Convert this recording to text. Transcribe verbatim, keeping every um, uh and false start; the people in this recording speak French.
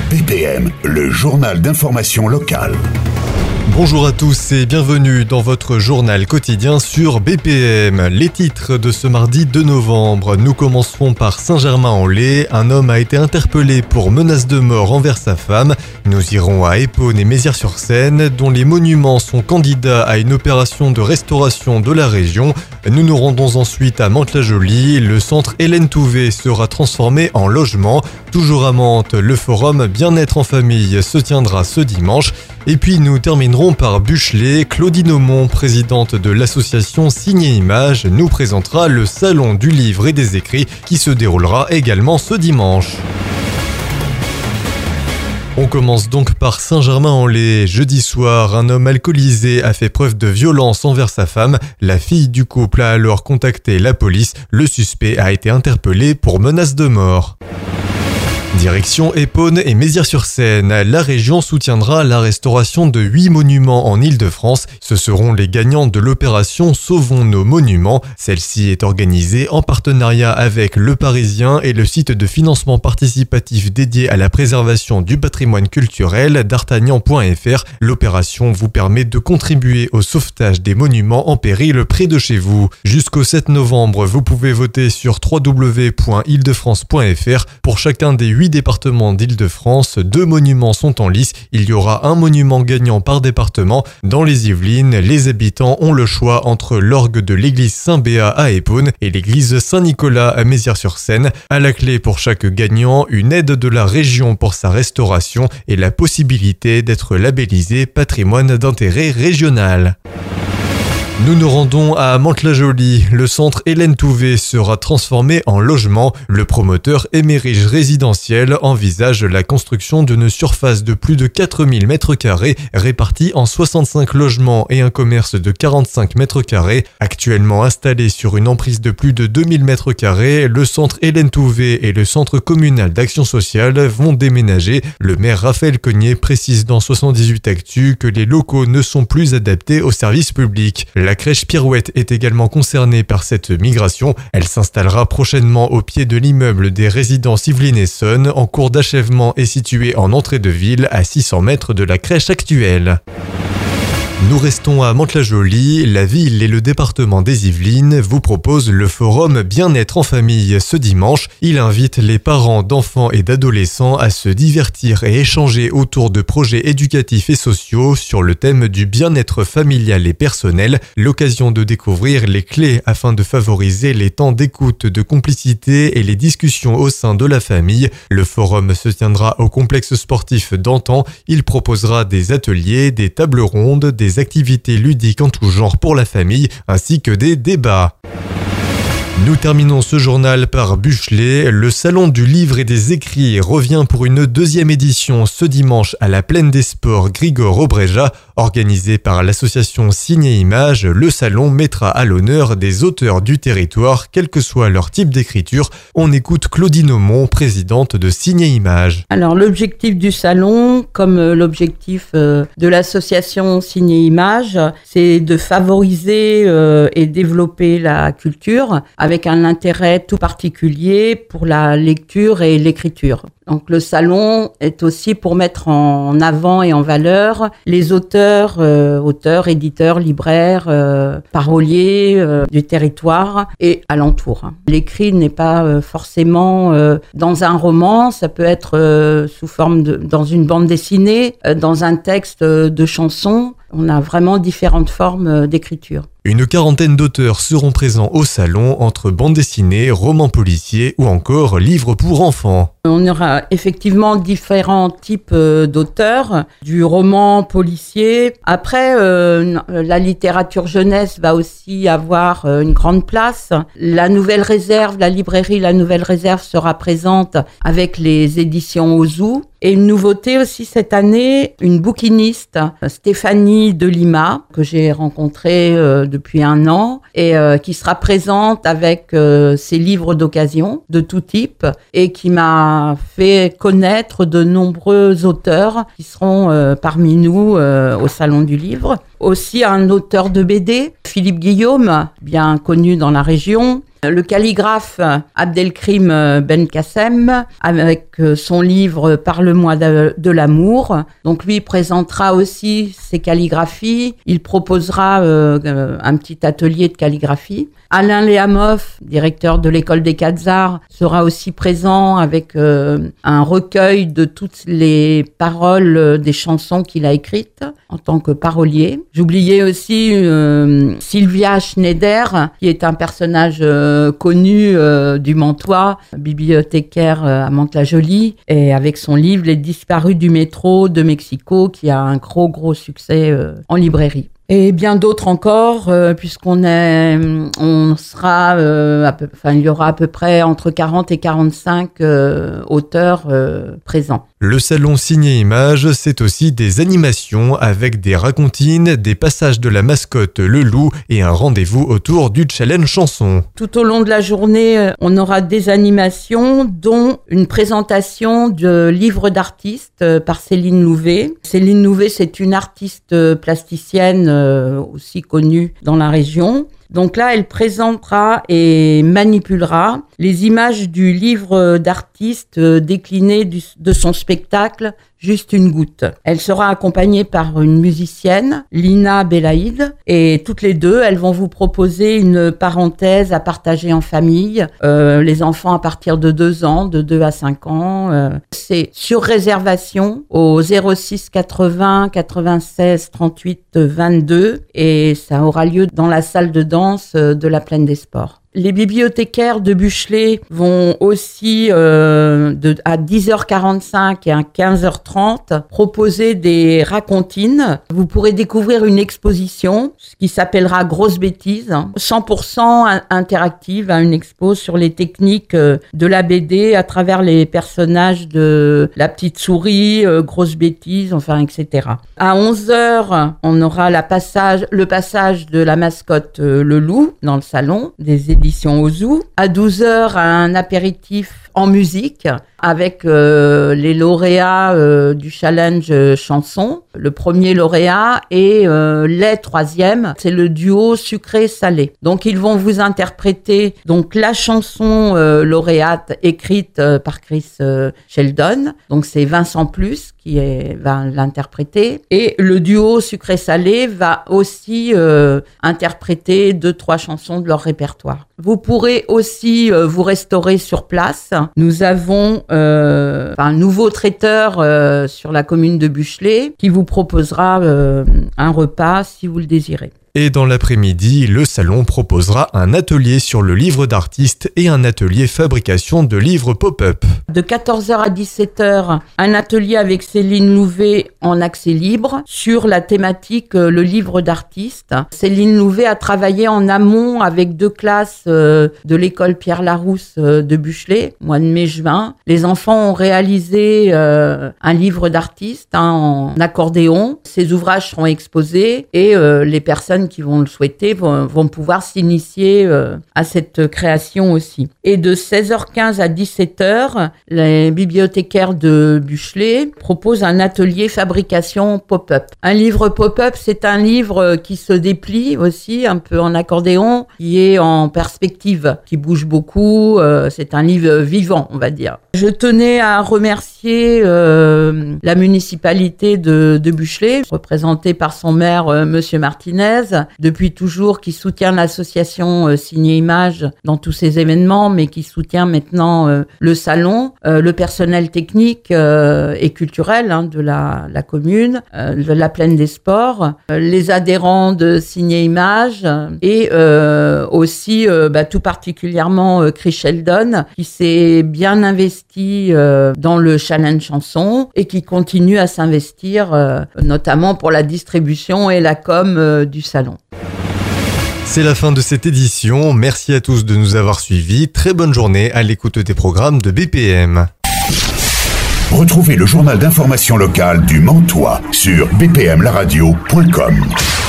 B P M, le journal d'information locale. Bonjour à tous et bienvenue dans votre journal quotidien sur B P M. Les titres de ce mardi deux novembre. Nous commencerons par Saint-Germain-en-Laye. Un homme a été interpellé pour menace de mort envers sa femme. Nous irons à Épône et Mézières-sur-Seine, dont les monuments sont candidats à une opération de restauration de la région. Nous nous rendons ensuite à Mantes-la-Jolie. Le centre Hélène Touvet sera transformé en logement. Toujours à Mantes, le forum Bien-être en famille se tiendra ce dimanche. Et puis nous terminerons par Buchelay. Claudine Aumont, présidente de l'association Signes et Images, nous présentera le salon du livre et des écrits qui se déroulera également ce dimanche. On commence donc par Saint-Germain-en-Laye. Jeudi soir, un homme alcoolisé a fait preuve de violence envers sa femme. La fille du couple a alors contacté la police. Le suspect a été interpellé pour menace de mort. Direction Épône et Mézières-sur-Seine. La région soutiendra la restauration de huit monuments en Île-de-France. Ce seront les gagnants de l'opération Sauvons nos monuments. Celle-ci est organisée en partenariat avec Le Parisien et le site de financement participatif dédié à la préservation du patrimoine culturel d'artagnan point f r. L'opération vous permet de contribuer au sauvetage des monuments en péril près de chez vous. Jusqu'au sept novembre, vous pouvez voter sur w w w point île de france point f r. Pour chacun des huit départements d'Île-de-France, deux monuments sont en lice. Il y aura un monument gagnant par département. Dans les Yvelines, les habitants ont le choix entre l'orgue de l'église Saint-Béat à Épône et l'église Saint-Nicolas à Mézières-sur-Seine. À la clé pour chaque gagnant, une aide de la région pour sa restauration et la possibilité d'être labellisé patrimoine d'intérêt régional. Nous nous rendons à Mantes-la-Jolie. Le centre Hélène Touvet sera transformé en logement. Le promoteur Émerige Résidentiel envisage la construction d'une surface de plus de quatre mille mètres carrés répartie en soixante-cinq logements et un commerce de quarante-cinq mètres carrés. Actuellement installé sur une emprise de plus de deux mille mètres carrés, le centre Hélène Touvet et le centre communal d'action sociale vont déménager. Le maire Raphaël Cognier précise dans soixante-dix-huit Actu que les locaux ne sont plus adaptés au service public. La crèche Pirouette est également concernée par cette migration. Elle s'installera prochainement au pied de l'immeuble des résidences Yvelines Essonnes, en cours d'achèvement et situé en entrée de ville à six cents mètres de la crèche actuelle. Nous restons à Mantes-la-Jolie. La ville et le département des Yvelines vous proposent le forum Bien-être en famille ce dimanche. Il invite les parents d'enfants et d'adolescents à se divertir et échanger autour de projets éducatifs et sociaux sur le thème du bien-être familial et personnel. L'occasion de découvrir les clés afin de favoriser les temps d'écoute, de complicité et les discussions au sein de la famille. Le forum se tiendra au complexe sportif d'Antan. Il proposera des ateliers, des tables rondes, des activités ludiques en tout genre pour la famille, ainsi que des débats. Nous terminons ce journal par Buchelay. Le salon du livre et des écrits revient pour une deuxième édition ce dimanche à la Plaine des Sports Grigor Obreja. Organisé par l'association Signes et Images, le salon mettra à l'honneur des auteurs du territoire, quel que soit leur type d'écriture. On écoute Claudine Aumont, présidente de Signes et Images. Alors l'objectif du salon, comme l'objectif de l'association Signes et Images, c'est de favoriser et développer la culture avec un intérêt tout particulier pour la lecture et l'écriture. Donc le salon est aussi pour mettre en avant et en valeur les auteurs, euh, auteurs, éditeurs, libraires, euh, paroliers euh, du territoire et alentour. L'écrit n'est pas euh, forcément euh, dans un roman, ça peut être euh, sous forme de dans une bande dessinée, euh, dans un texte euh, de chanson. On a vraiment différentes formes d'écriture. Une quarantaine d'auteurs seront présents au salon, entre bandes dessinées, romans policiers ou encore livres pour enfants. On aura effectivement différents types d'auteurs, du roman policier. Après, euh, la littérature jeunesse va aussi avoir une grande place. La Nouvelle Réserve, la librairie La Nouvelle Réserve sera présente avec les éditions Ozu. Et une nouveauté aussi cette année, une bouquiniste, Stéphanie Delima, que j'ai rencontrée euh, depuis un an et euh, qui sera présente avec euh, ses livres d'occasion de tout type et qui m'a fait connaître de nombreux auteurs qui seront euh, parmi nous euh, au Salon du Livre. Aussi un auteur de B D, Philippe Guillaume, bien connu dans la région. Le calligraphe Abdelkrim Ben Kassem, avec son livre « Parle-moi de, de l'amour ». Donc lui présentera aussi ses calligraphies. Il proposera euh, un petit atelier de calligraphie. Alain Léamov, directeur de l'école des Quatre-Arts, sera aussi présent avec euh, un recueil de toutes les paroles des chansons qu'il a écrites en tant que parolier. J'oubliais aussi euh, Sylvia Schneider, qui est un personnage euh, connu euh, du Mantois, bibliothécaire euh, à Mantes-la-Jolie, et avec son livre « Les disparus du métro de Mexico », qui a un gros, gros succès euh, en librairie. Et bien d'autres encore, euh, puisqu'on est, on sera, euh, à peu, enfin, il y aura à peu près entre quarante et quarante-cinq euh, auteurs euh, présents. Le salon Ciné-Images, c'est aussi des animations avec des racontines, des passages de la mascotte Le Loup et un rendez-vous autour du challenge chanson. Tout au long de la journée, on aura des animations, dont une présentation de livres d'artistes par Céline Louvet. Céline Louvet, c'est une artiste plasticienne euh, aussi connue dans la région. Donc là, elle présentera et manipulera les images du livre d'artiste décliné du, de son spectacle Juste une goutte. Elle sera accompagnée par une musicienne, Lina Belaïd, et toutes les deux, elles vont vous proposer une parenthèse à partager en famille. Euh, les enfants à partir de deux ans, de deux à cinq ans. Euh, c'est sur réservation au zéro six quatre-vingts quatre-vingt-seize trente-huit vingt-deux et ça aura lieu dans la salle de danse de la Plaine des Sports. Les bibliothécaires de Buchelet vont aussi, euh, de, à dix heures quarante-cinq et à quinze heures trente, proposer des racontines. Vous pourrez découvrir une exposition, ce qui s'appellera Grosse Bêtise, cent pour cent interactive, une expo sur les techniques de la B D à travers les personnages de La Petite Souris, euh, Grosse Bêtise, enfin, et cetera. À onze heures, on aura la passage, le passage de la mascotte euh, Le Loup dans le salon des éditions Ozu. À douze heures, un apéritif en musique avec euh, les lauréats euh, du challenge euh, chanson. Le premier lauréat et euh, les troisièmes, c'est le duo sucré-salé. Donc ils vont vous interpréter donc la chanson euh, lauréate écrite euh, par Chris euh, Sheldon. Donc c'est Vincent Plus qui est, va l'interpréter. Et le duo sucré-salé va aussi euh, interpréter deux, trois chansons de leur répertoire. Vous pourrez aussi euh, vous restaurer sur place. Nous avons euh, un nouveau traiteur euh, sur la commune de Buchelet qui vous proposera euh, un repas si vous le désirez. Et dans l'après-midi, le salon proposera un atelier sur le livre d'artiste et un atelier fabrication de livres pop-up. De quatorze heures à dix-sept heures, un atelier avec Céline Louvet en accès libre sur la thématique euh, le livre d'artiste. Céline Louvet a travaillé en amont avec deux classes euh, de l'école Pierre Larousse euh, de Buchelet, mois de mai-juin. Les enfants ont réalisé euh, un livre d'artiste hein, en accordéon. Ces ouvrages seront exposés et euh, les personnes qui vont le souhaiter vont, vont pouvoir s'initier euh, à cette création aussi. Et de seize heures quinze à dix-sept heures, les bibliothécaires de Buchelet proposent un atelier fabrication pop-up. Un livre pop-up, c'est un livre qui se déplie aussi, un peu en accordéon, qui est en perspective, qui bouge beaucoup. Euh, c'est un livre vivant, on va dire. Je tenais à remercier euh, la municipalité de, de Buchelet, représentée par son maire, euh, Monsieur Martinez, depuis toujours, qui soutient l'association euh, Ciné-Images dans tous ses événements, mais qui soutient maintenant euh, le salon, euh, le personnel technique euh, et culturel hein, de la, la commune, euh, de la Plaine des Sports, euh, les adhérents de Ciné-Images et euh, aussi euh, bah, tout particulièrement euh, Chris Sheldon, qui s'est bien investi euh, dans le challenge chanson et qui continue à s'investir euh, notamment pour la distribution et la com euh, du salon. C'est la fin de cette édition. Merci à tous de nous avoir suivis. Très bonne journée à l'écoute des programmes de B P M. Retrouvez le journal d'information locale du Mantois sur b p m la radio point com.